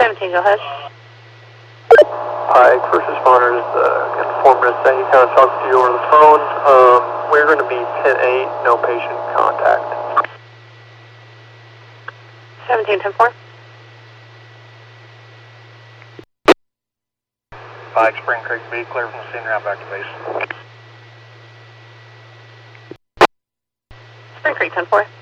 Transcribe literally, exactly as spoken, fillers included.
seventeen, go ahead. Pike, first responders uh, informed us that he kind of talked to you over the phone. Um, we're going to be ten eight, no patient contact. seventeen, ten four. Pike, Spring Creek B, clear from the scene, route back to base. Spring Creek, ten four.